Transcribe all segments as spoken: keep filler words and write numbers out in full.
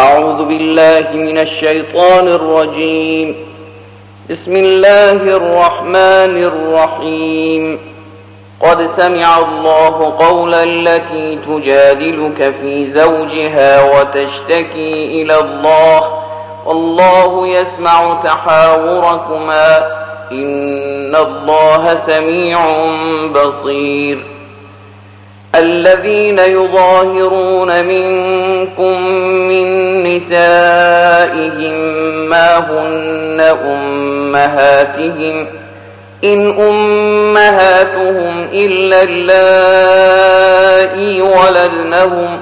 أعوذ بالله من الشيطان الرجيم. بسم الله الرحمن الرحيم. قد سمع الله قول التي تجادلك في زوجها وتشتكي إلى الله والله يسمع تحاوركما إن الله سميع بصير. الذين يظاهرون منكم من نسائهم ما هن أمهاتهم إن أمهاتهم إلا اللائي ولدنهم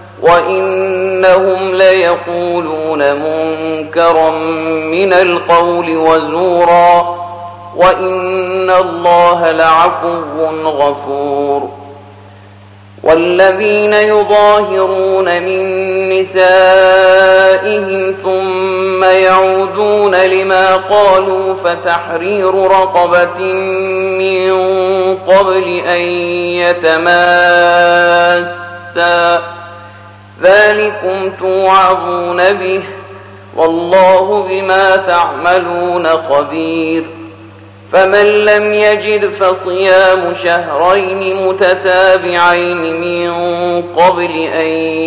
وإنهم ليقولون منكرا من القول وزورا وإن الله لعفو غفور. والذين يظاهرون من نسائهم ثم يعودون لما قالوا فتحرير رقبة من قبل أن يتماسا ذلكم توعظون به والله بما تعملون خبير. فمن لم يجد فصيام شهرين متتابعين من قبل أن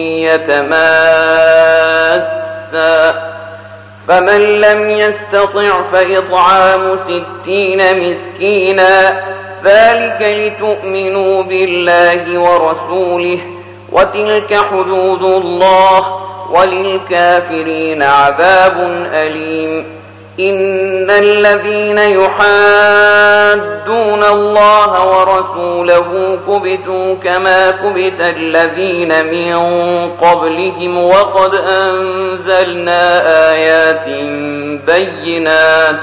يتماسا فمن لم يستطع فإطعام ستين مسكينا ذلك لتؤمنوا بالله ورسوله وتلك حدود الله وللكافرين عذاب أليم. إن الذين يحادون الله ورسوله كبتوا كما كبت الذين من قبلهم وقد أنزلنا آيات بينات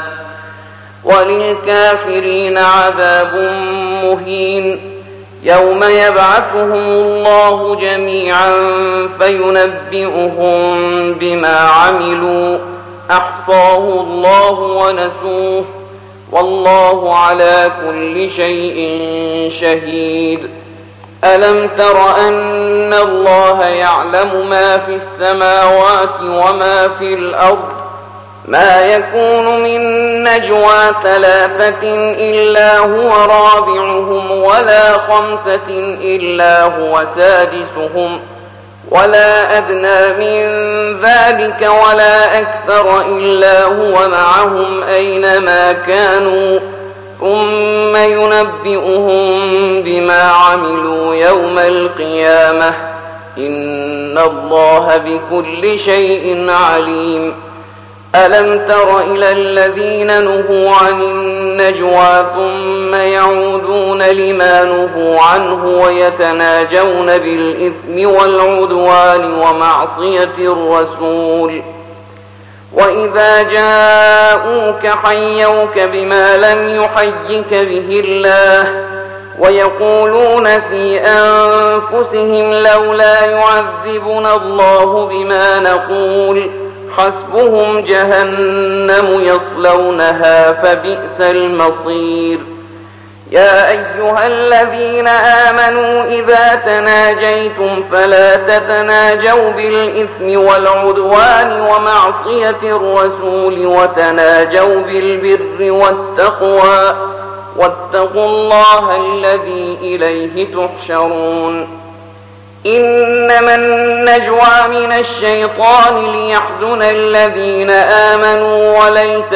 وللكافرين عذاب مهين. يوم يبعثهم الله جميعا فينبئهم بما عملوا أحصاه الله ونسوه والله على كل شيء شهيد. ألم تر أن الله يعلم ما في السماوات وما في الأرض ما يكون من نجوى ثلاثة إلا هو رابعهم ولا خمسة إلا هو سادسهم ولا أدنى من ذلك ولا أكثر إلا هو معهم أينما كانوا ثم ينبئهم بما عملوا يوم القيامة إن الله بكل شيء عليم. ألم تر إلى الذين نهوا عن النجوى ثم يعودون لما نهوا عنه ويتناجون بالإثم والعدوان ومعصية الرسول وإذا جاءوك حيوك بما لم يحيك به الله ويقولون في أنفسهم لولا يعذبنا الله بما نقول حسبهم جهنم يصلونها فبئس المصير. يا أيها الذين آمنوا إذا تناجيتم فلا تتناجوا بالإثم والعدوان ومعصية الرسول وتناجوا بالبر والتقوى واتقوا الله الذي إليه تحشرون. إنما النجوى من الشيطان ليحزن الذين آمنوا وليس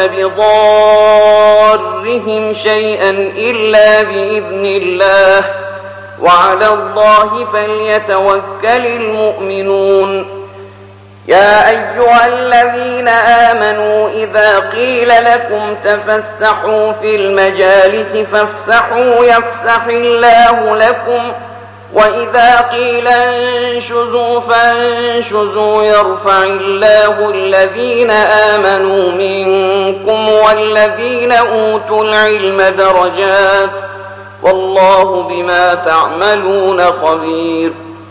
بضارهم شيئا إلا بإذن الله وعلى الله فليتوكل المؤمنون. يا أيها الذين آمنوا إذا قيل لكم تفسحوا في المجالس فافسحوا يفسح الله لكم وإذا قيل انشزوا فانشزوا يرفع الله الذين آمنوا منكم والذين أوتوا العلم درجات والله بما تعملون خبير.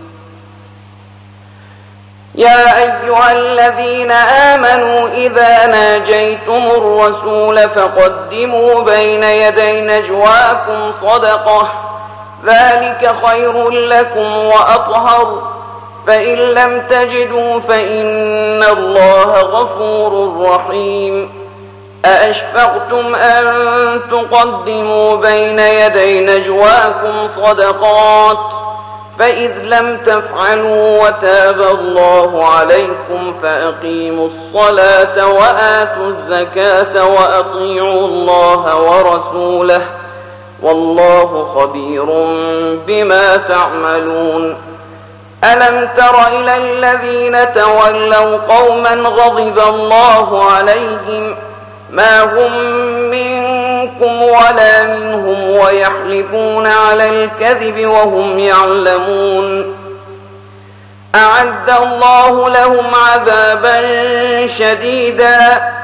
يا أيها الذين آمنوا إذا ناجيتم الرسول فقدموا بين يدي نجواكم صدقة ذلك خير لكم وأطهر فإن لم تجدوا فإن إن الله غفور رحيم. أأشفقتم أن تقدموا بين يدي نجواكم صدقات فإذ لم تفعلوا وتاب الله عليكم فأقيموا الصلاة وآتوا الزكاة وأطيعوا الله ورسوله والله خبير بما تعملون. ألم تر إلى الذين تولوا قوما غضب الله عليهم ما هم منكم ولا منهم ويحلفون على الكذب وهم يعلمون. أعد الله لهم عذابا شديدا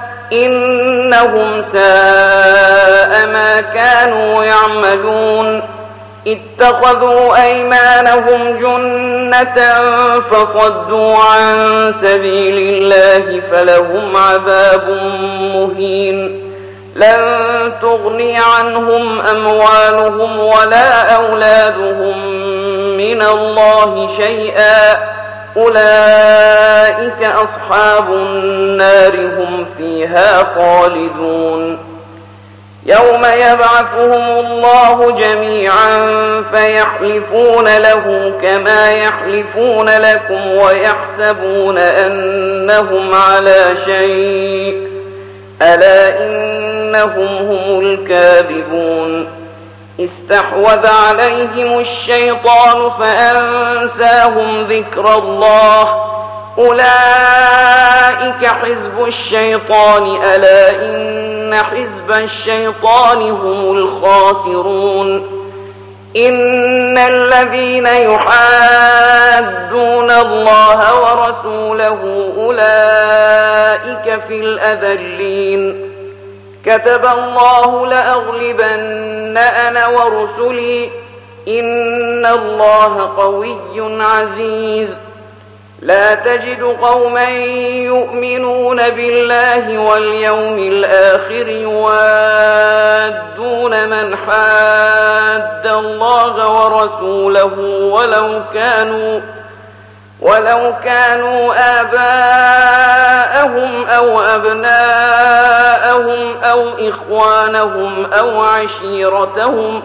إنهم ساء ما كانوا يعملون. اتخذوا أيمانهم جنة فصدوا عن سبيل الله فلهم عذاب مهين. لن تغني عنهم أموالهم ولا أولادهم من الله شيئا أولئك أصحاب النار هم فيها خالدون. يوم يبعثهم الله جميعا فيحلفون له كما يحلفون لكم ويحسبون أنهم على شيء ألا إنهم هم الكاذبون. استحوذ عليهم الشيطان فأنساهم ذكر الله أولئك حزب الشيطان ألا إن حزب الشيطان هم الخاسرون. إن الذين يحادون الله ورسوله أولئك في الأذلين. كتب الله لأغلبن أنا ورسلي إن الله قوي عزيز. لا تجد قوما يؤمنون بالله واليوم الآخر يوادون من حاد الله ورسوله ولو كانوا ولو كانوا آباءهم أو أبناءهم أو إخوانهم أو عشيرتهم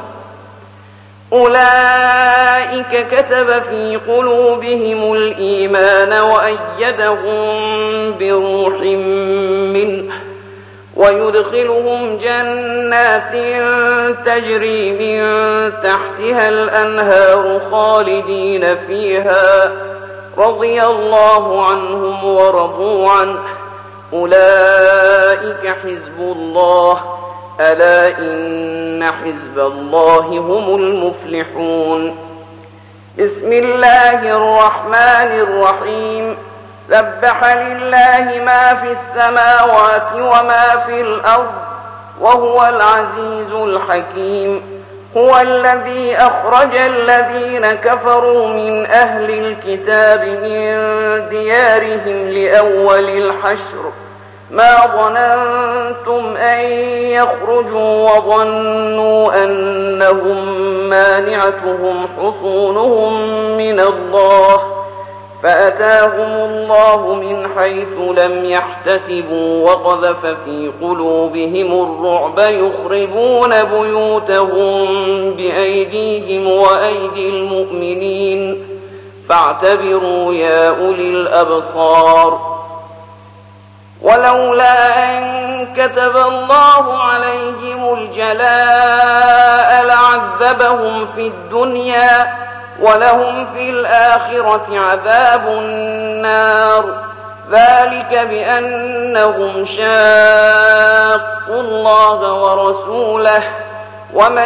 أولئك كتب في قلوبهم الإيمان وأيدهم بروح منه ويدخلهم جنات تجري من تحتها الأنهار خالدين فيها رضي الله عنهم ورضوا عنه أولئك حزب الله ألا إن حزب الله هم المفلحون. بسم الله الرحمن الرحيم. سبح لله ما في السماوات وما في الأرض وهو العزيز الحكيم. هو الذي أخرج الذين كفروا من أهل الكتاب من ديارهم لأول الحشر ما ظننتم أن يخرجوا وظنوا أنهم مانعتهم حصونهم من الله فأتاهم الله من حيث لم يحتسبوا وقذف في قلوبهم الرعب يخربون بيوتهم بأيديهم وأيدي المؤمنين فاعتبروا يا أولي الأبصار. ولولا أن كتب الله عليهم الجلاء لعذبهم في الدنيا ولهم في الآخرة عذاب النار ذلك بأنهم شاقوا الله ورسوله ومن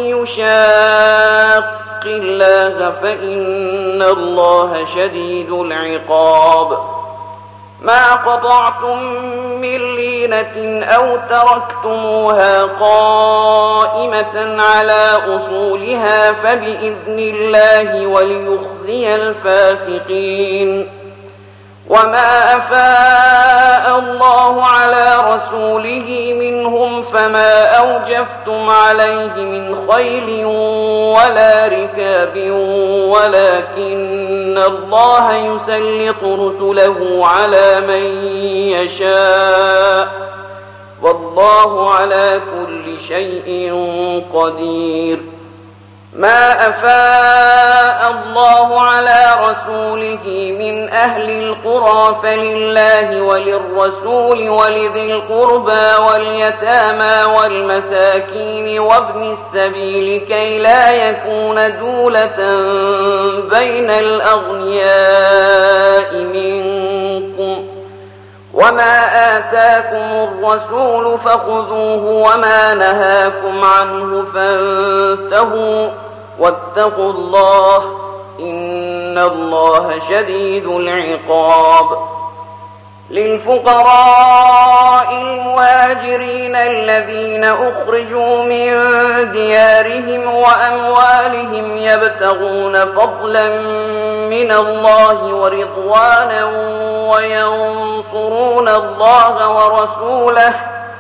يشاق الله فإن الله شديد العقاب. ما قطعتم من لينة أو تركتموها قائمة على أصولها فبإذن الله وليخزي الفاسقين. وما أفاء الله على رسوله منهم فما أوجبوا أوجفتم عليه من خيل ولا ركاب ولكن الله يسلط رسله على من يشاء والله على كل شيء قدير. ما أفاء الله على رسوله من أهل القرى فلله وللرسول ولذي القربى واليتامى والمساكين وابن السبيل كي لا يكون دولة بين الأغنياء منكم. وما آتاكم الرسول فخذوه وما نهاكم عنه فانتهوا واتقوا الله إن الله شديد العقاب. للفقراء المهاجرين الذين أخرجوا من ديارهم وأموالهم يبتغون فضلا من الله ورضوانا وينصرون الله ورسوله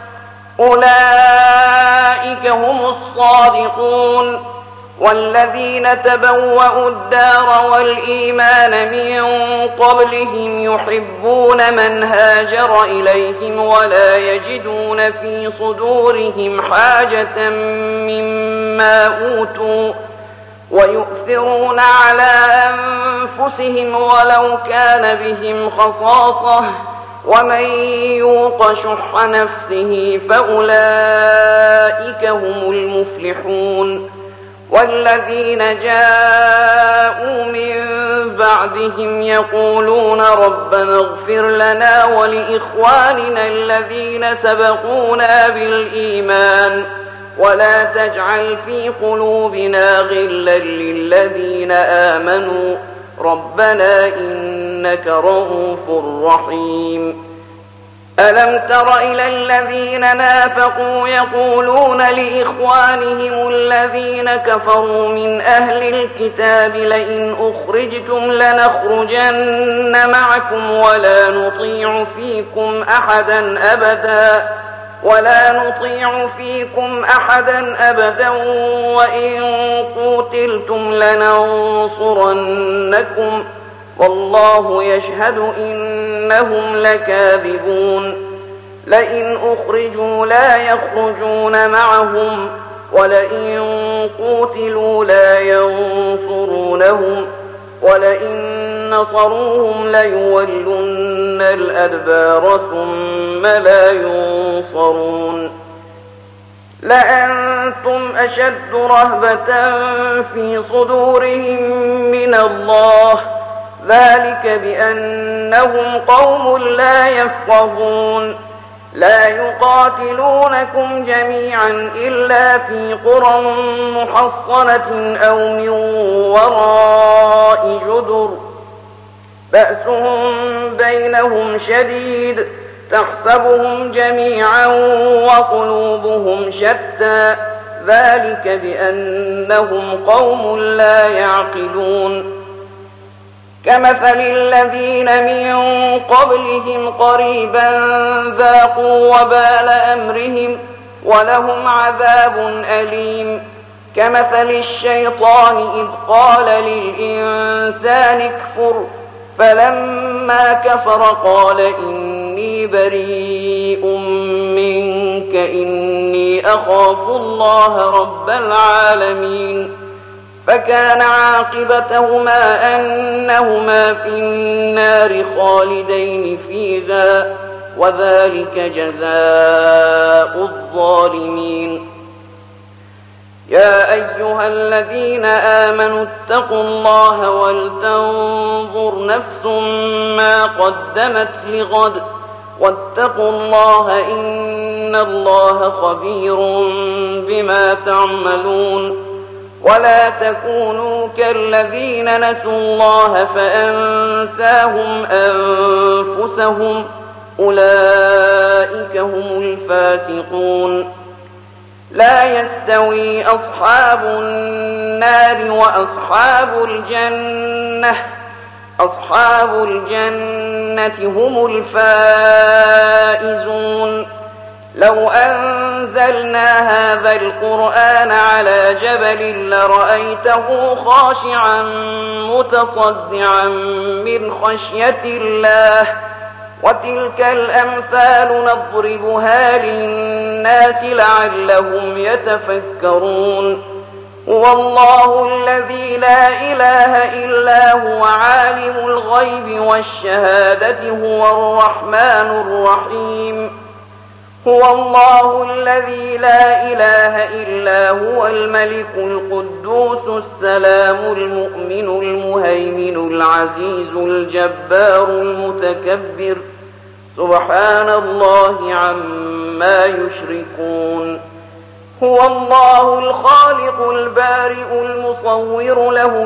أولئك هم الصادقون. والذين تبوأوا الدار والإيمان من قبلهم يحبون من هاجر إليهم ولا يجدون في صدورهم حاجة مما أوتوا ويؤثرون على أنفسهم ولو كان بهم خصاصة ومن يوق شح نفسه فأولئك هم المفلحون. والذين جاءوا من بعدهم يقولون ربنا اغفر لنا ولإخواننا الذين سبقونا بالإيمان ولا تجعل في قلوبنا غلا للذين آمنوا ربنا إنك رؤوف رحيم. ألم تر إلى الذين نافقوا يقولون لإخوانهم الذين كفروا من أهل الكتاب لئن أخرجتم لنخرجن معكم ولا نطيع فيكم أحدا أبدا ولا نطيع فيكم أحدا أبدا وإن قوتلتم لننصرنكم والله يشهد إنهم لكاذبون. لئن أخرجوا لا يخرجون معهم ولئن قوتلوا لا ينصرونهم ولئن نصروهم ليولن الأدبار ثم لا ينصرون. لأنتم أشد رهبة في صدورهم من الله ذلك بأنهم قوم لا يفقهون. لا يقاتلونكم جميعا إلا في قرى محصنة أو من وراء جدر بأسهم بينهم شديد تحسبهم جميعا وقلوبهم شتى ذلك بأنهم قوم لا يعقلون. كمثل الذين من قبلهم قريبا ذاقوا وبال أمرهم ولهم عذاب أليم. كمثل الشيطان إذ قال للإنسان اكفر فلما كفر قال إني بريء منك إني أخاف الله رب العالمين. فكان عاقبتهما أنهما في النار خالدين فيها وذلك جزاء الظالمين. يا أيها الذين آمنوا اتقوا الله ولتنظر نفس ما قدمت لغد واتقوا الله إن الله خبير بما تعملون. ولا تكونوا كالذين نسوا الله فأنساهم أنفسهم أولئك هم الفاسقون. لا يستوي أصحاب النار وأصحاب الجنة أصحاب الجنة هم الفائزون. لو أنزلنا هذا القرآن على جبل لرأيته خاشعا متصدعا من خشية الله وتلك الأمثال نضربها للناس لعلهم يتفكرون هو الله الذي لا إله إلا هو عالم الغيب والشهادة هو الرحمن الرحيم هو الله الذي لا إله إلا هو الملك القدوس السلام المؤمن المهيمن العزيز الجبار المتكبر سبحان الله عما يشركون هو الله الخالق البارئ المصور له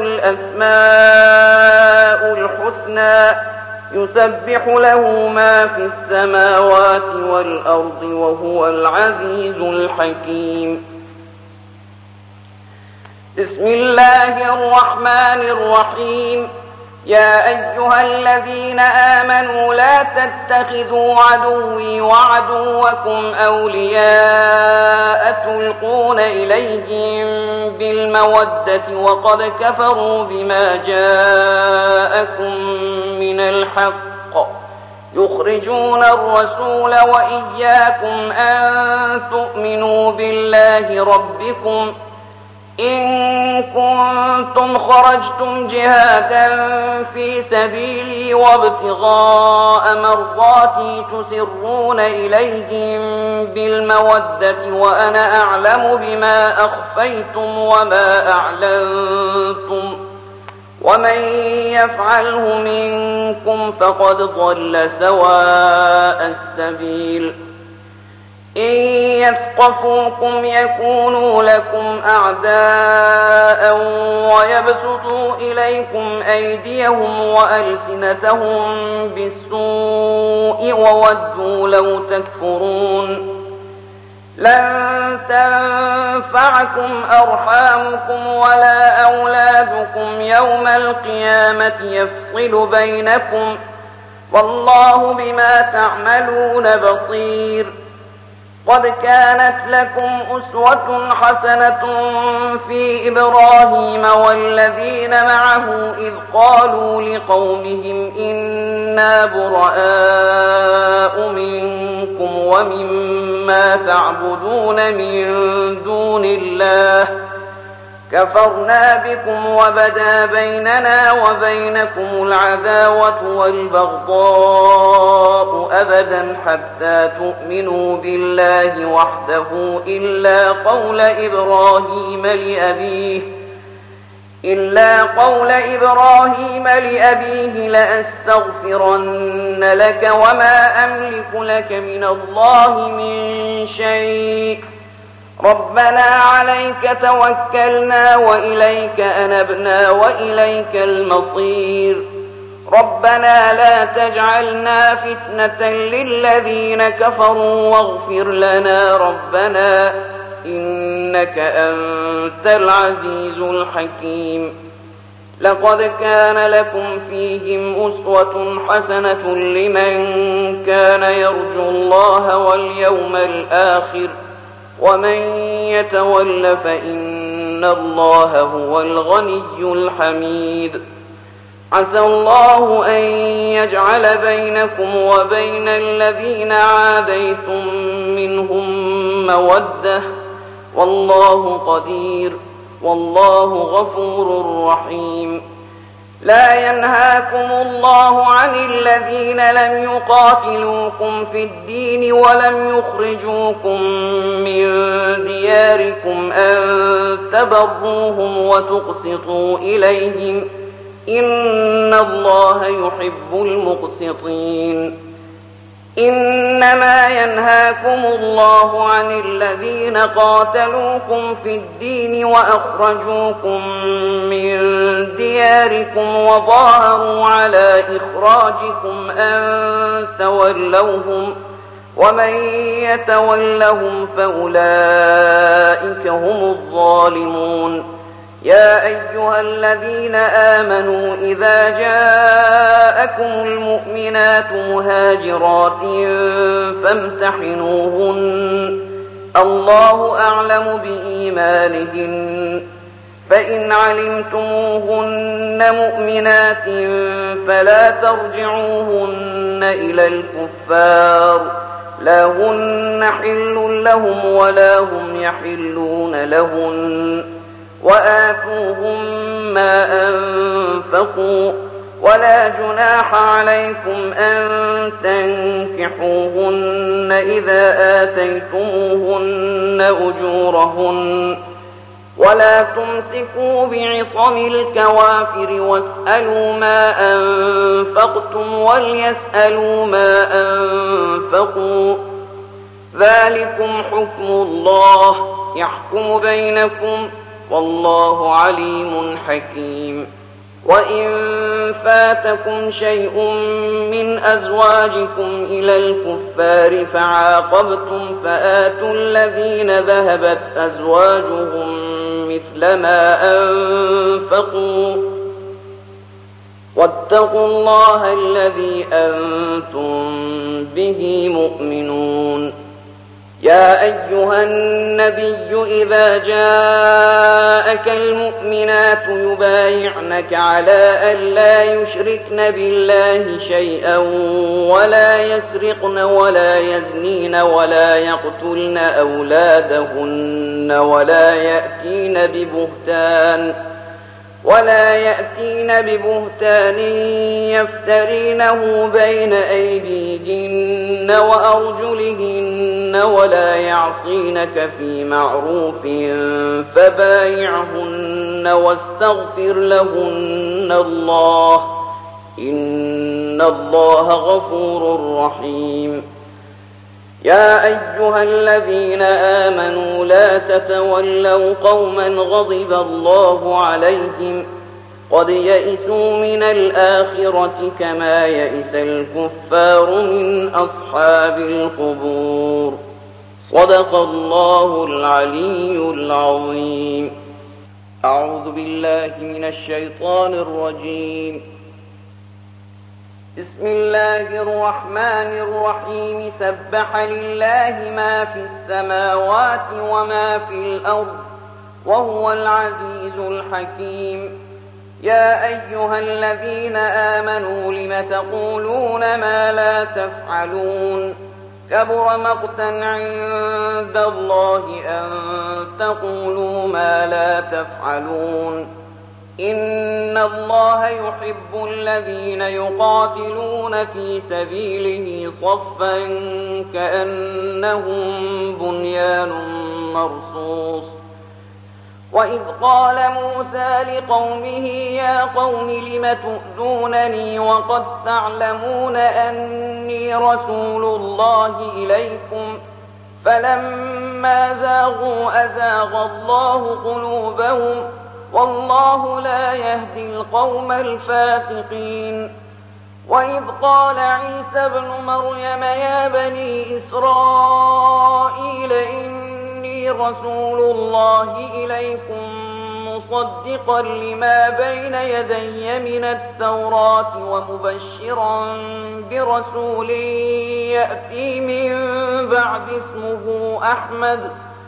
الأسماء الحسنى يسبح له ما في السماوات والأرض وهو العزيز الحكيم بسم الله الرحمن الرحيم يا أيها الذين آمنوا لا تتخذوا عدوي وعدوكم أولياء تلقون إليهم بالمودة وقد كفروا بما جاءكم من الحق يخرجون الرسول وإياكم أن تؤمنوا بالله ربكم إن كنتم خرجتم جهادا في سبيلي وابتغاء مرضاتي تسرون إليهم بالمودة وأنا أعلم بما أخفيتم وما أعلنتم ومن يفعله منكم فقد ضل سواء السبيل إن يثقفوكم يكونوا لكم أعداء ويبسطوا إليكم أيديهم وألسنتهم بالسوء وودوا لو تكفرون لن تنفعكم أرحامكم ولا أولادكم يوم القيامة يفصل بينكم والله بما تعملون بصير قد كانت لكم أسوة حسنة في إبراهيم والذين معه إذ قالوا لقومهم إنا براء منكم ومما تعبدون من دون الله كفرنا بكم وبدا بيننا وبينكم العداوة والبغضاء أبدا حتى تؤمنوا بالله وحده إلا قول إبراهيم لأبيه إلا قول إبراهيم لأبيه لأستغفرن لك وما أملك لك من الله من شيء ربنا عليك توكلنا وإليك أنبنا وإليك المصير ربنا لا تجعلنا فتنة للذين كفروا واغفر لنا ربنا إنك أنت العزيز الحكيم لقد كان لكم فيهم أسوة حسنة لمن كان يرجو الله واليوم الآخر ومن يتول فإن الله هو الغني الحميد عسى الله أن يجعل بينكم وبين الذين عاديتم منهم مودة والله قدير والله غفور رحيم لا ينهاكم الله عن الذين لم يقاتلوكم في الدين ولم يخرجوكم من دياركم أن تبروهم وتقسطوا إليهم إن الله يحب المقسطين إنما ينهاكم الله عن الذين قاتلوكم في الدين وأخرجوكم من دياركم وظاهروا على إخراجكم أن تولوهم ومن يتولهم فأولئك هم الظالمون يا أيها الذين آمنوا إذا جاءكم المؤمنات مهاجرات فامتحنوهن الله أعلم بإيمانهن فإن علمتموهن مؤمنات فلا ترجعوهن إلى الكفار لا هن حل لهم ولا هم يحلون لهن وآتوهم ما أنفقوا ولا جناح عليكم أن تنكحوهن إذا آتيتموهن أجورهن ولا تمسكوا بعصم الكوافر واسألوا ما أنفقتم وليسألوا ما أنفقوا ذلكم حكم الله يحكم بينكم والله عليم حكيم وإن فاتكم شيء من أزواجكم إلى الكفار فعاقبتم فآتوا الذين ذهبت أزواجهم مثل ما أنفقوا واتقوا الله الذي أنتم به مؤمنون يا أيها النبي إذا جاءك المؤمنات يبايعنك على أن لا يشركن بالله شيئا ولا يسرقن ولا يزنين ولا يقتلن أولادهن ولا يأتين ببهتان ولا يأتين ببهتان يفترينه بين أيديهن وأرجلهن ولا يعصينك في معروف فبايعهن واستغفر لهن الله إن الله غفور رحيم يا أيها الذين آمنوا لا تتولوا قوما غضب الله عليهم قد يئسوا من الآخرة كما يئس الكفار من أصحاب القبور صدق الله العلي العظيم أعوذ بالله من الشيطان الرجيم بسم الله الرحمن الرحيم سبح لله ما في السماوات وما في الأرض وهو العزيز الحكيم يا أيها الذين آمنوا لم تقولون ما لا تفعلون كبر مقتا عند الله أن تقولوا ما لا تفعلون إن الله يحب الذين يقاتلون في سبيله صفا كأنهم بنيان مرصوص وإذ قال موسى لقومه يا قوم لم تؤذونني وقد تعلمون أني رسول الله إليكم فلما زاغوا أزاغ الله قلوبهم والله لا يهدي القوم الفاسقين وإذ قال عيسى ابن مريم يا بني إسرائيل إني رسول الله إليكم مصدقا لما بين يدي من التوراة ومبشرا برسول يأتي من بعد اسمه أحمد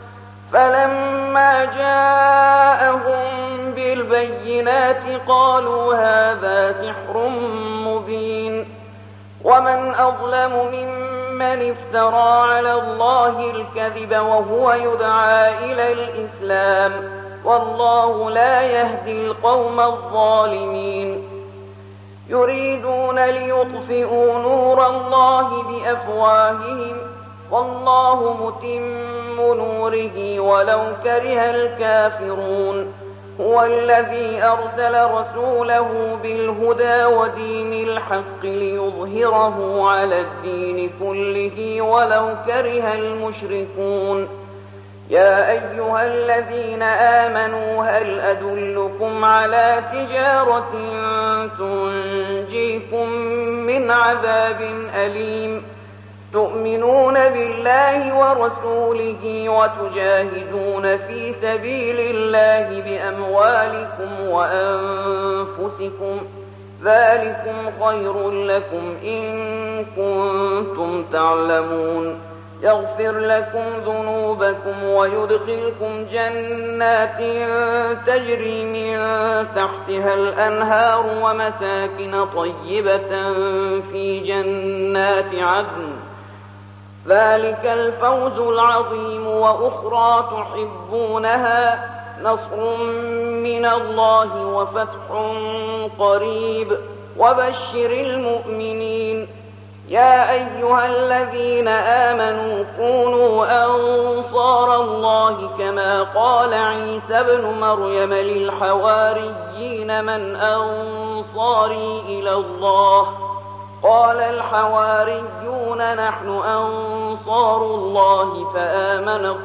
فلما جاءهم بالبينات قالوا هذا سحر مبين ومن أظلم ممن افترى على الله الكذب وهو يدعى إلى الإسلام والله لا يهدي القوم الظالمين يريدون ليطفئوا نور الله بأفواههم والله متم نوره ولو كره الكافرون هو الذي أرسل رسوله بالهدى ودين الحق ليظهره على الدين كله ولو كره المشركون يا أيها الذين آمنوا هل أدلكم على تجارة تنجيكم من عذاب أليم تؤمنون بالله ورسوله وتجاهدون في سبيل الله بأموالكم وأنفسكم ذلكم خير لكم إن كنتم تعلمون يغفر لكم ذنوبكم ويدخلكم جنات تجري من تحتها الأنهار ومساكن طيبة في جنات عدن ذلك الفوز العظيم وأخرى تحبونها نصر من الله وفتح قريب وبشر المؤمنين يا أيها الذين آمنوا كونوا أنصار الله كما قال عيسى ابن مريم للحواريين من أنصاري إلى الله قال الحواريون نحن أنصار الله فآمنت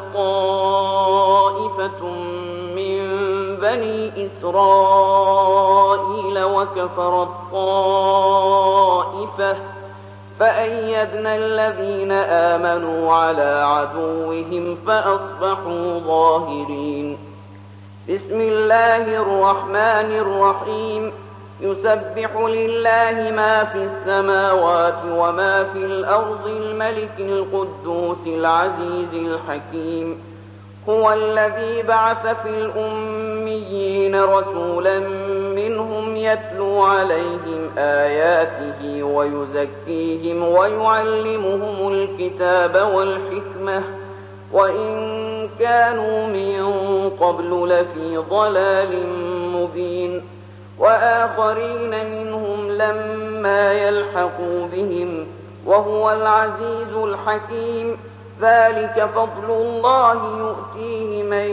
طائفة من بني إسرائيل وكفرت طائفة فأيدنا الذين آمنوا على عدوهم فأصبحوا ظاهرين بسم الله الرحمن الرحيم يسبح لله ما في السماوات وما في الأرض الملك القدوس العزيز الحكيم هو الذي بعث في الأميين رسولا منهم يتلو عليهم آياته ويزكيهم ويعلمهم الكتاب والحكمة وإن كانوا من قبل لفي ضلال مبين وآخرين منهم لما يلحقوا بهم وهو العزيز الحكيم ذلك فضل الله يؤتيه من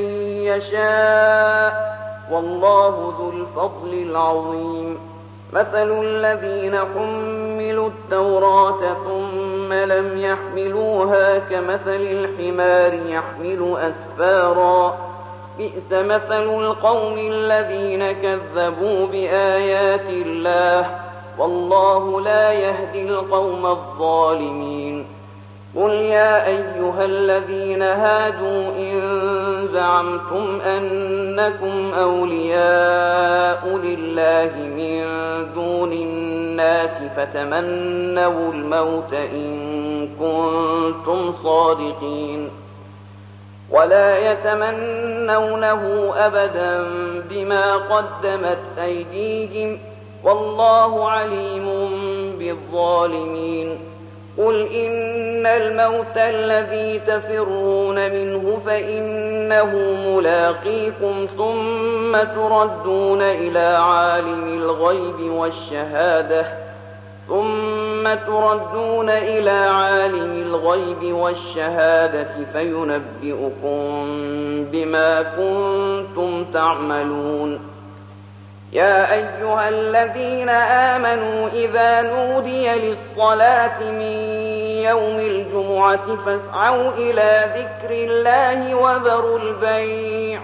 يشاء والله ذو الفضل العظيم مثل الذين حملوا التوراة ثم لم يحملوها كمثل الحمار يحمل أسفارا بئس مثل القوم الذين كذبوا بآيات الله والله لا يهدي القوم الظالمين قل يا أيها الذين هادوا إن زعمتم أنكم أولياء لله من دون الناس فتمنوا الموت إن كنتم صادقين ولا يتمنونه أبدا بما قدمت أيديهم والله عليم بالظالمين قل إن الموت الذي تفرون منه فإنه ملاقيكم ثم تردون إلى عالم الغيب والشهادة ثم تردون إلى عالم الغيب والشهادة فينبئكم بما كنتم تعملون يا أيها الذين آمنوا إذا نودي للصلاة من يوم الجمعة فاسعوا إلى ذكر الله وذروا البيع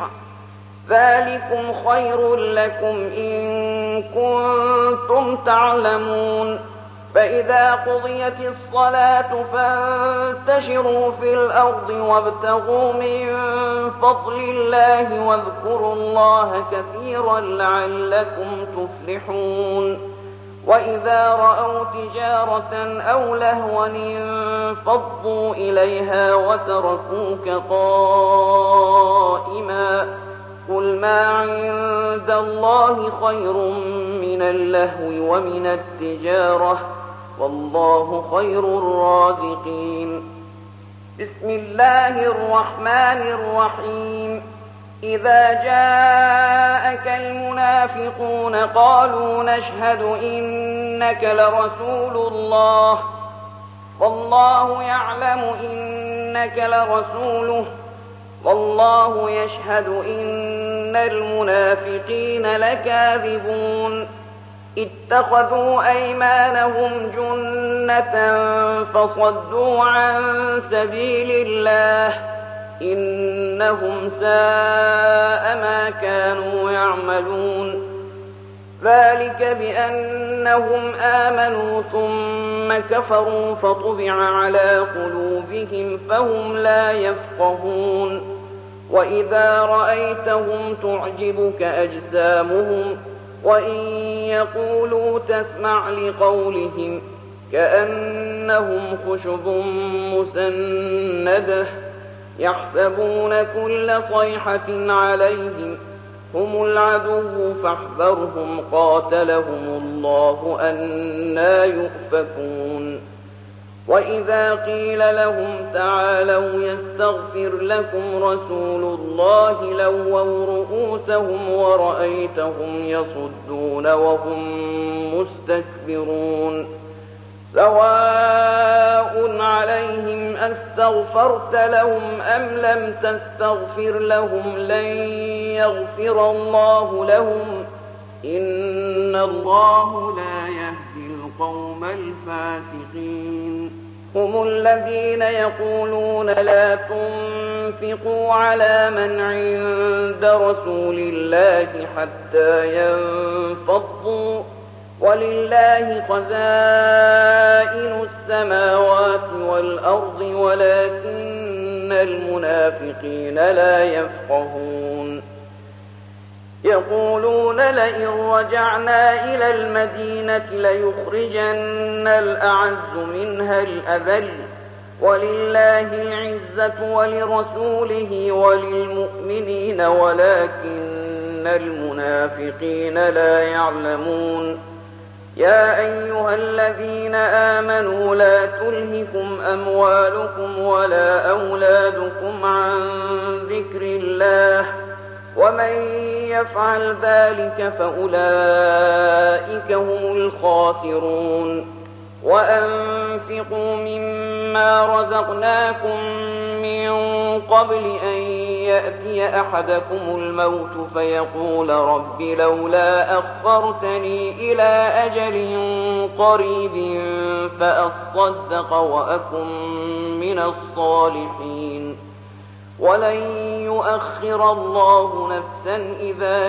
ذلكم خير لكم إن كنتم تعلمون فإذا قضيت الصلاة فانتشروا في الأرض وابتغوا من فضل الله واذكروا الله كثيرا لعلكم تفلحون وإذا رأوا تجارة أو لهوا انفضوا إليها وتركوك قائما قل ما عند الله خير من اللهو ومن التجارة والله خير الرازقين بسم الله الرحمن الرحيم إذا جاءك المنافقون قالوا نشهد إنك لرسول الله والله يعلم إنك لرسوله والله يشهد إن المنافقين لكاذبون اتخذوا أيمانهم جنة فصدوا عن سبيل الله إنهم ساء ما كانوا يعملون ذلك بأنهم آمنوا ثم كفروا فطبع على قلوبهم فهم لا يفقهون وإذا رأيتهم تعجبك أجسامهم وإن يقولوا تسمع لقولهم كأنهم خشب مسندة يحسبون كل صيحة عليهم هم العدو فاحذرهم قاتلهم الله أنى يؤفكون وإذا قيل لهم تعالوا يستغفر لكم رسول الله لووا رؤوسهم ورأيتهم يصدون وهم مستكبرون سواء عليهم أستغفرت لهم أم لم تستغفر لهم لن يغفر الله لهم إن الله لا يهدي القوم الفاسقين هم الذين يقولون لا تنفقوا على من عند رسول الله حتى ينفضوا ولله خزائن السماوات والأرض ولكن المنافقين لا يفقهون يقولون لئن رجعنا إلى المدينة ليخرجن الأعز منها الأذل ولله العزة ولرسوله وللمؤمنين ولكن المنافقين لا يعلمون يا أيها الذين آمنوا لا تلهكم أموالكم ولا أولادكم عن ذكر الله ومن يفعل ذلك فأولئك هم الخاسرون وأنفقوا مما رزقناكم من قبل أن يأتي أحدكم الموت فيقول رب لولا أخرتني إلى أجل قريب فأصدق وأكن من الصالحين ولن يؤخر الله نفسا إذا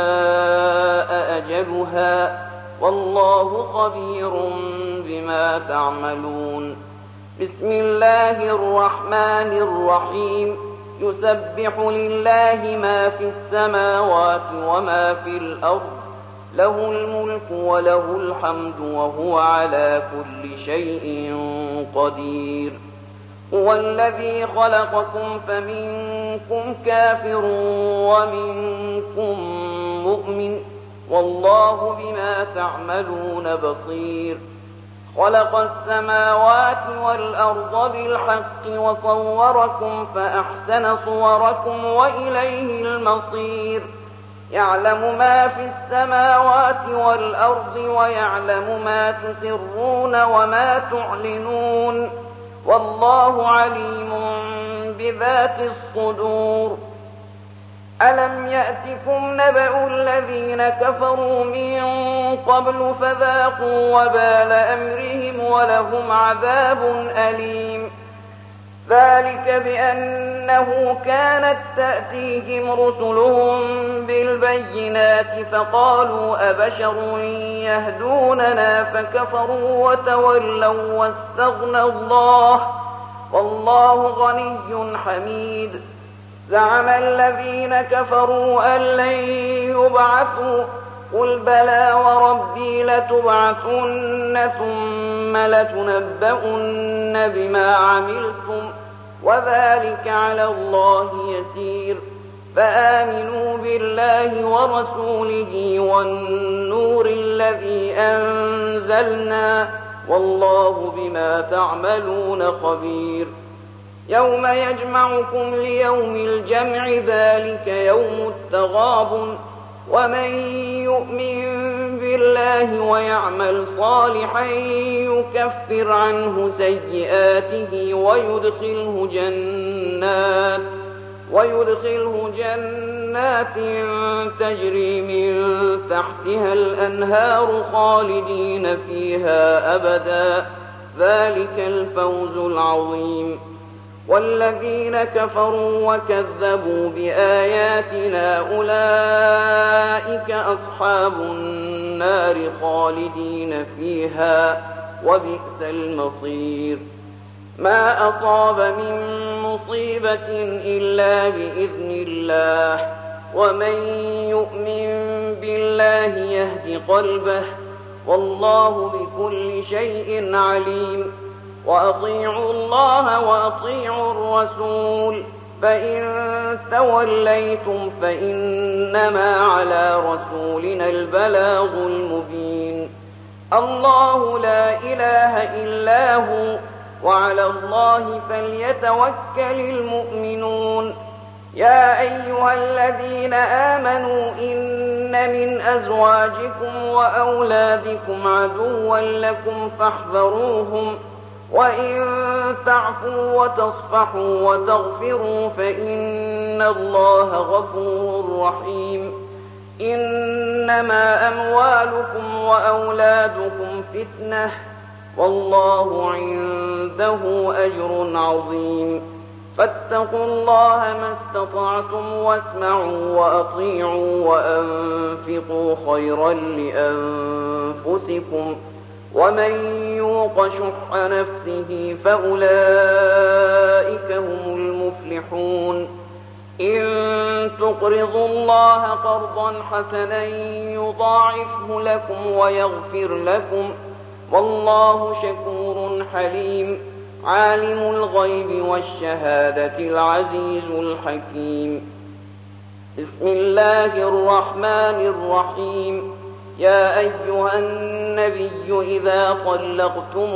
جاء أجلها والله خبير بما تعملون بسم الله الرحمن الرحيم يسبح لله ما في السماوات وما في الأرض له الملك وله الحمد وهو على كل شيء قدير هو الذي خلقكم فمنكم كافر ومنكم مؤمن والله بما تعملون بصير خلق السماوات والأرض بالحق وصوركم فأحسن صوركم وإليه المصير يعلم ما في السماوات والأرض ويعلم ما تسرون وما تعلنون والله عليم بذات الصدور ألم يأتكم نبأ الذين كفروا من قبل فذاقوا وبال أمرهم ولهم عذاب أليم ذلك بأنه كانت تأتيهم رسلهم بالبينات فقالوا أبشر يهدوننا فكفروا وتولوا واستغنى الله والله غني حميد زعم الذين كفروا أن لن يبعثوا قل بلى وربي لتبعثن ثم لتنبؤن بما عملتم وذلك على الله يسير فآمنوا بالله ورسوله والنور الذي أنزلنا والله بما تعملون خبير يوم يجمعكم ليوم الجمع ذلك يوم التغابن ومن يؤمن بالله ويعمل صالحا يكفر عنه سيئاته ويدخله جنات ويدخله جنات تجري من تحتها الأنهار خالدين فيها أبدا ذلك الفوز العظيم والذين كفروا وكذبوا بآياتنا أولئك أصحاب النار خالدين فيها وبئس المصير. ما أصاب من مصيبة إلا بإذن الله، ومن يؤمن بالله يهد قلبه، والله بكل شيء عليم. وأطيعوا الله وأطيعوا الرسول، فإن توليتم فإنما على رسولنا البلاغ المبين. الله لا إله إلا هو، وعلى الله فليتوكل المؤمنون. يا أيها الذين آمنوا إن من أزواجكم وأولادكم عدوا لكم فاحذروهم، وإن تعفوا وتصفحوا وتغفروا فإن الله غفور رحيم. إنما أموالكم وأولادكم فتنة، والله عنده أجر عظيم. فاتقوا الله ما استطعتم واسمعوا وأطيعوا وأنفقوا خيرا لأنفسكم، ومن يوق شح نفسه فأولئك هم المفلحون. إن تقرضوا الله قرضا حسنا يضاعفه لكم ويغفر لكم، والله شكور حليم. عالم الغيب والشهادة العزيز الحكيم. بسم الله الرحمن الرحيم. يا أيها النبي إذا طلقتم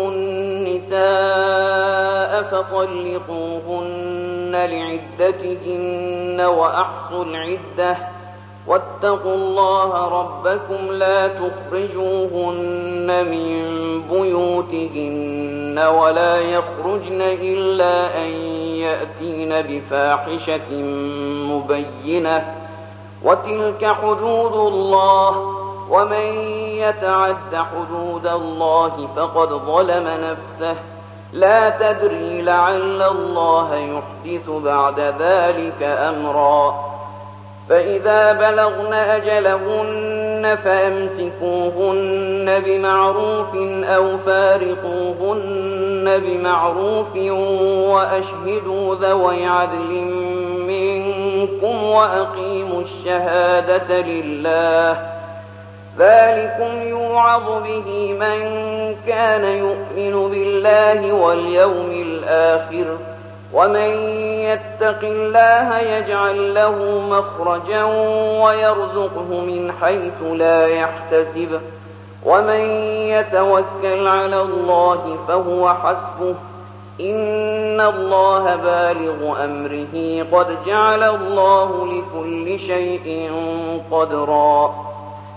النساء فطلقوهن لعدتهن وأحصوا العدة، واتقوا الله ربكم لا تخرجوهن من بيوتهن ولا يخرجن إلا أن يأتين بفاحشة مبينة، وتلك حدود الله، ومن يتعد حدود الله فقد ظلم نفسه. لا تدري لعل الله يحدث بعد ذلك أمرا. فإذا بلغن أجلهن فأمسكوهن بمعروف أو فارقوهن بمعروف، وأشهدوا ذوي عدل منكم وأقيموا الشهادة لله. ذلكم يوعظ به من كان يؤمن بالله واليوم الآخر، ومن يتق الله يجعل له مخرجا ويرزقه من حيث لا يحتسب، ومن يتوكل على الله فهو حسبه، إن الله بالغ أمره قد جعل الله لكل شيء قدرا.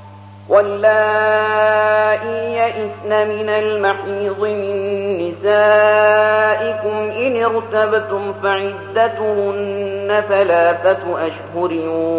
واللائي يئسن من المحيض من نسائكم إن ارتبتم فعدتهن ثلاثة أشهر،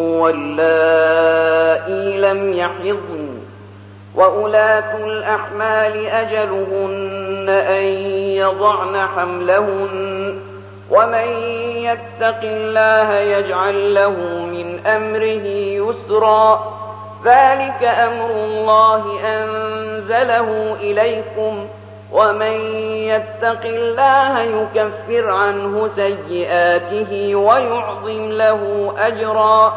واللائي لم يحضن، وأولاة الأحمال أجلهن أن يضعن حملهن، ومن يتق الله يجعل له من أمره يسرا. ذلك أمر الله أنزله إليكم، ومن يتق الله يكفر عنه سيئاته ويعظم له أجرا.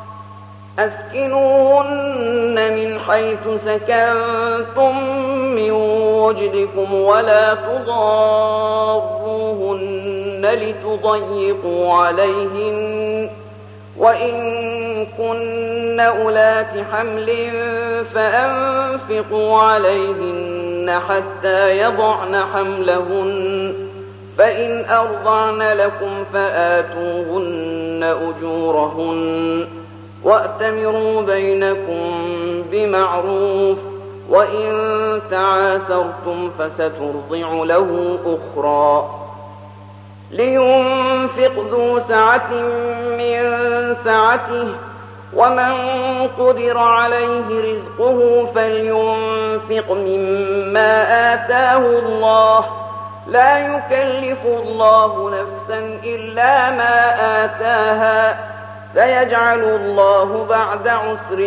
أسكنوهن من حيث سكنتم من وجدكم ولا تضاروهن لتضيقوا عليهن، وإن كن أولات حمل فأنفقوا عليهن حتى يضعن حملهن، فإن أرضعن لكم فآتوهن أجورهن، وأتمروا بينكم بمعروف، وإن تعاثرتم فسترضع له أخرى. لينفق ذو سعة من سعته، ومن قدر عليه رزقه فلينفق مما آتاه الله، لا يكلف الله نفسا إلا ما آتاها سيجعل الله بعد عسر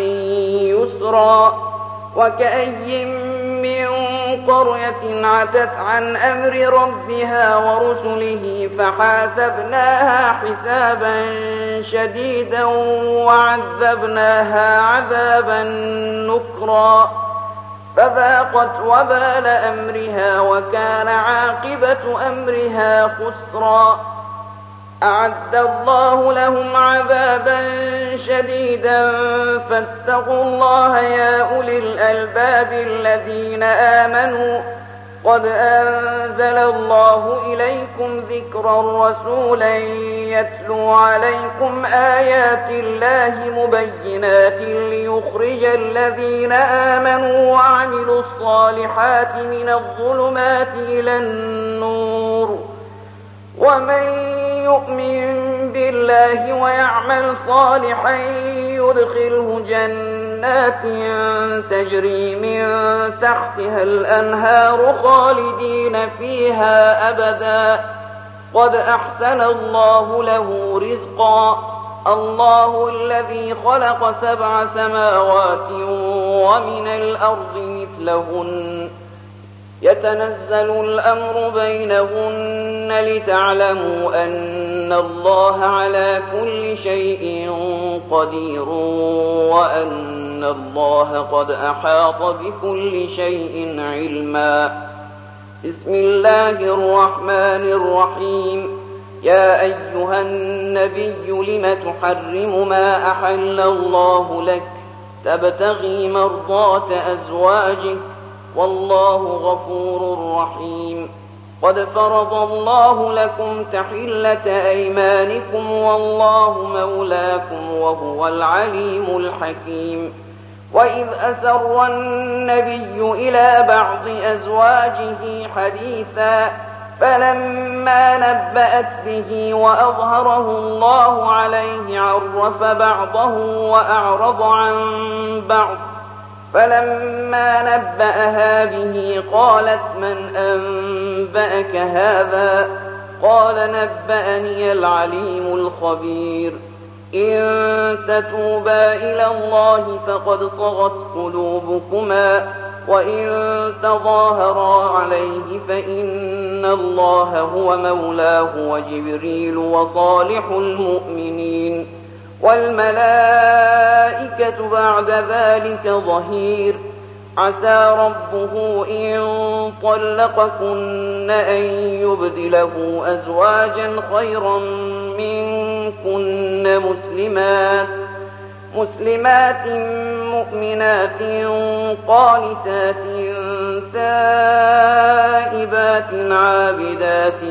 يسرا وكأي من قرية عتت عن أمر ربها ورسله فحاسبناها حسابا شديدا وعذبناها عذابا نكرا فذاقت وبال أمرها وكان عاقبة أمرها خسرا أعد الله لهم عذابا شديدا فاتقوا الله يا أولي الألباب الذين آمنوا قد أنزل الله إليكم ذكرا رسولا يتلو عليكم آيات الله مبينات ليخرج الذين آمنوا وعملوا الصالحات من الظلمات إلى النور ومن يؤمن بالله ويعمل صالحا يدخله جنات تجري من تحتها الأنهار خالدين فيها أبدا قد أحسن الله له رزقا الله الذي خلق سبع سماوات ومن الأرض مثلهن يتنزل الأمر بينهن لتعلموا أن الله على كل شيء قدير وأن الله قد أحاط بكل شيء علما بسم الله الرحمن الرحيم يا أيها النبي لم تحرم ما أحل الله لك تبتغي مرضات أزواجك والله غفور رحيم قد فرض الله لكم تحلة أيمانكم والله مولاكم وهو العليم الحكيم وإذ أسر النبي إلى بعض أزواجه حديثا فلما نبأت به وأظهره الله عليه عرف بعضه وأعرض عن بعض فلما نبأها به قالت من أنبأك هذا قال نبأني العليم الخبير إن تتوبا إلى الله فقد صغت قلوبكما وإن تظاهرا عليه فإن الله هو مولاه وجبريل وصالح المؤمنين والملائكة بعد ذلك ظهير عسى ربه إن طلقكن أن يبدله أزواجا خيرا منكن مسلمات مسلمات مؤمنات قانتات تائبات عابدات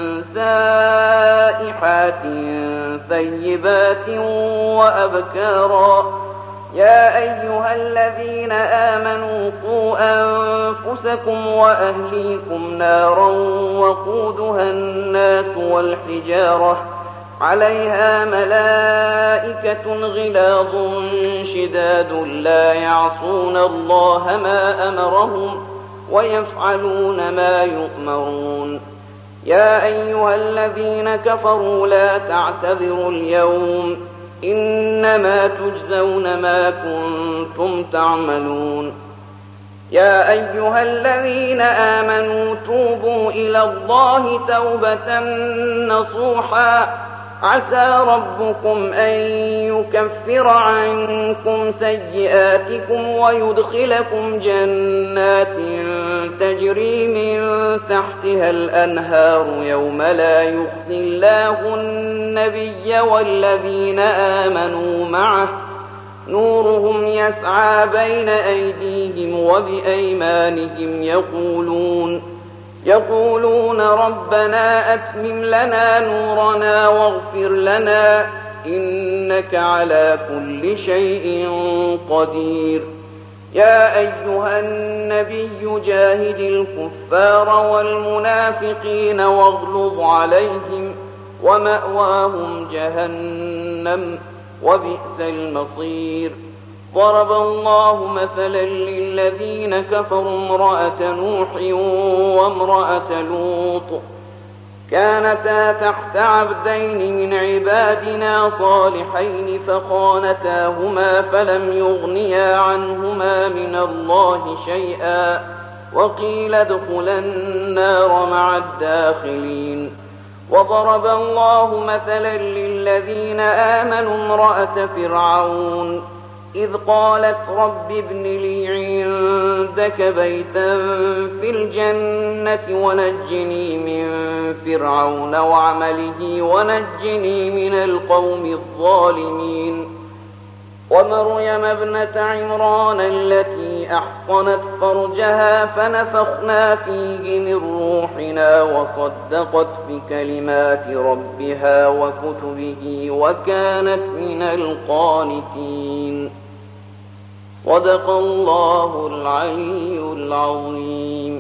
سائحات ثيبات وأبكارا يا أيها الذين آمنوا قوا أنفسكم وأهليكم نارا وقودها الناس والحجارة عليها ملائكة غلاظ شداد لا يعصون الله ما أمرهم ويفعلون ما يؤمرون يا أيها الذين كفروا لا تعتذروا اليوم إنما تجزون ما كنتم تعملون يا أيها الذين آمنوا توبوا إلى الله توبة نصوحا عسى ربكم أن يكفر عنكم سيئاتكم ويدخلكم جنات تجري من تحتها الأنهار يوم لا يخزي الله النبي والذين آمنوا معه نورهم يسعى بين أيديهم وبأيمانهم يقولون يقولون ربنا أتمم لنا نورنا واغفر لنا إنك على كل شيء قدير يا أيها النبي جاهد الكفار والمنافقين واغلظ عليهم ومأواهم جهنم وبئس المصير ضرب الله مثلا للذين كفروا امرأة نوح وامرأة لوط كانتا تحت عبدين من عبادنا صالحين فخانتاهما فلم يغنيا عنهما من الله شيئا وقيل ادخلا النار مع الداخلين. وضرب الله مثلا للذين آمنوا امرأة فرعون إذ قالت رب ابن لي عندك بيتا في الجنة ونجني من فرعون وعمله ونجني من القوم الظالمين. ومريم ابنة عمران التي أحصنت فرجها فنفخنا فيه من روحنا وصدقت بكلمات ربها وكتبه وكانت من القانتين. صدق الله العلي العظيم.